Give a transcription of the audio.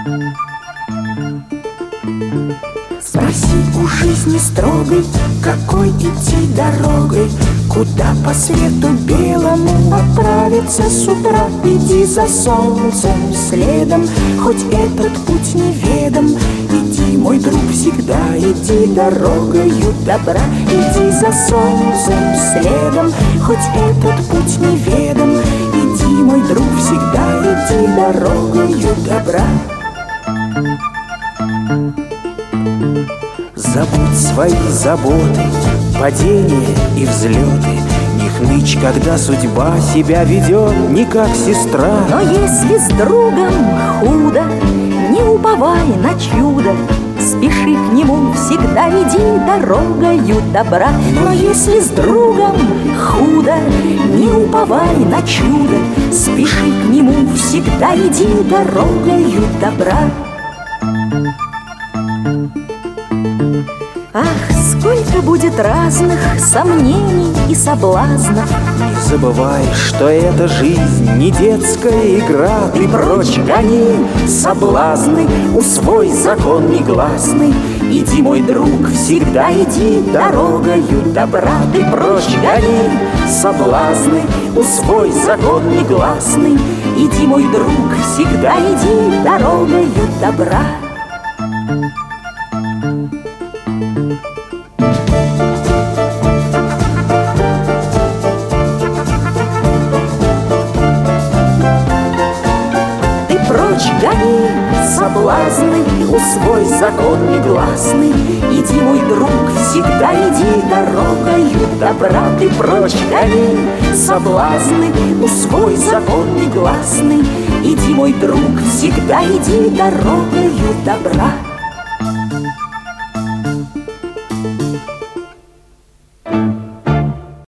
Спроси у жизни строгой, какой идти дорогой, куда по свету белому отправиться с утра. Иди за солнцем следом, хоть этот путь неведом. Иди, мой друг, всегда иди дорогою добра. Иди за солнцем следом, хоть этот путь неведом. Иди, мой друг, всегда иди дорогою добра. Забудь свои заботы, падения и взлеты. Не хнычь, когда судьба себя ведет не как сестра. Но если с другом худо, не уповай на чудо. Спеши к нему, всегда иди дорогою добра. Но если с другом худо, не уповай на чудо. Спеши к нему, всегда иди дорогою добра. Ах, сколько будет разных сомнений и соблазнов. Не забывай, что эта жизнь не детская игра. Ты прочь гони соблазны, усвой закон негласный. Иди, мой друг, всегда иди дорогою добра. Ты прочь гони соблазны, усвой закон негласный. Иди, мой друг, всегда иди дорогою добра. Прочь гони соблазны, усвой закон негласный. Иди, мой друг, всегда иди дорогою добра. Ты прочь гони соблазны, усвой закон негласный. Иди, мой друг, всегда иди дорогою добра.